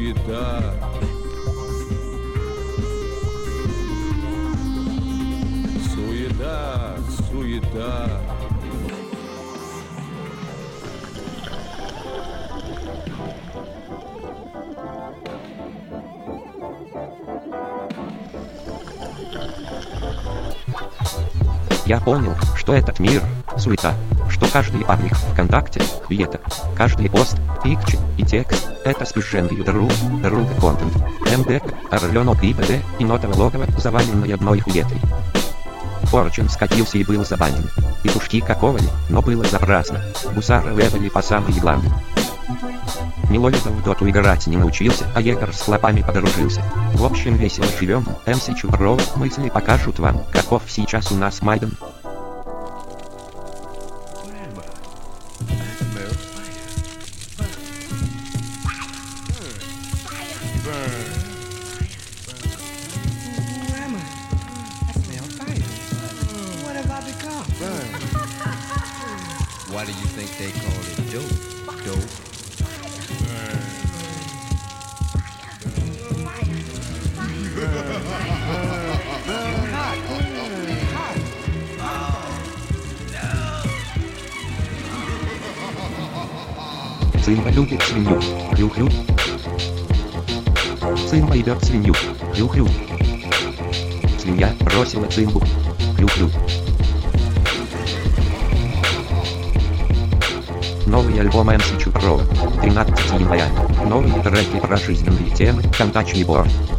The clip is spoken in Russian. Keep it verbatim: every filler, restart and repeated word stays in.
суета. Суета, суета. Я понял, что этот мир — суета, что каждый паблик ВКонтакте — хуета, каждый пост, пикчи и текст — это спешенный друг, друг контент, МДК, орленок ИБД и нотовое логово, заваленное одной хуетой. Форчин скатился и был забанен. И пушки какого-ли, но было запраздно. Гусары левели по самые главные. Миловидов в доту играть не научился, а егор с хлопами подружился. В общем, весело живем, МС Чуброва мысли покажут вам, каков сейчас у нас Майдан. Why do you think they call it dope? Dope. Цимба любит свинью. Хрю-хрю. Цимба идет свинью. Хрю-хрю. Свинья бросила цимбу. Хрю-хрю. Новый альбом МС Чуброва. тринадцатого января. Новые треки про жизненные темы. Контач и Борд.